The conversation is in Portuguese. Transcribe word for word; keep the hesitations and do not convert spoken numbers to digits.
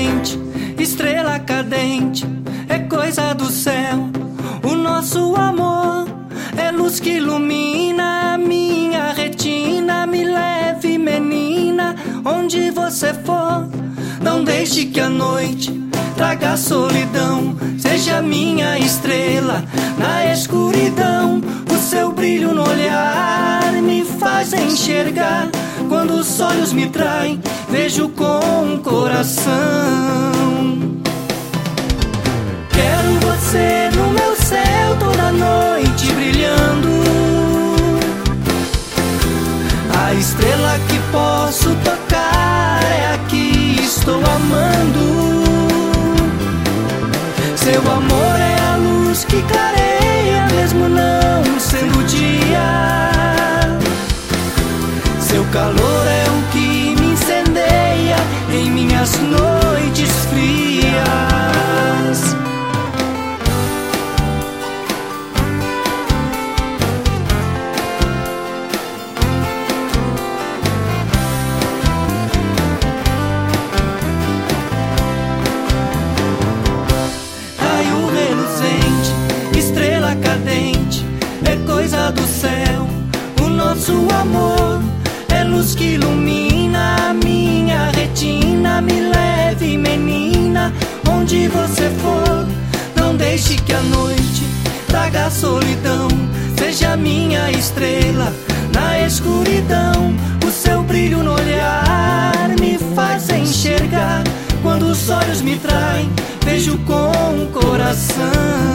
reluzente, estrela cadente, é coisa do céu. O nosso amor é luz que ilumina a minha retina. Me leve, menina, onde você for. Não deixe que a noite traga solidão. Seja minha estrela na escuridão. O seu brilho no olhar me faz enxergar. Quando os olhos me traem, vejo com o coração. Quero você no meu céu toda noite brilhando. A estrela que posso tocar é a que estou amando. Seu amor é a luz que clareia, mesmo não sendo dia. Seu calor é o que me incendeia em minhas noites frias. Raio reluzente, estrela cadente, é coisa do céu. O nosso amor é luz que ilumina a minha retina. Me leve, menina, onde você for. Não deixe que a noite traga solidão. Seja minha estrela na escuridão. O seu brilho no olhar me faz enxergar. Quando os olhos me traem, vejo com o coração.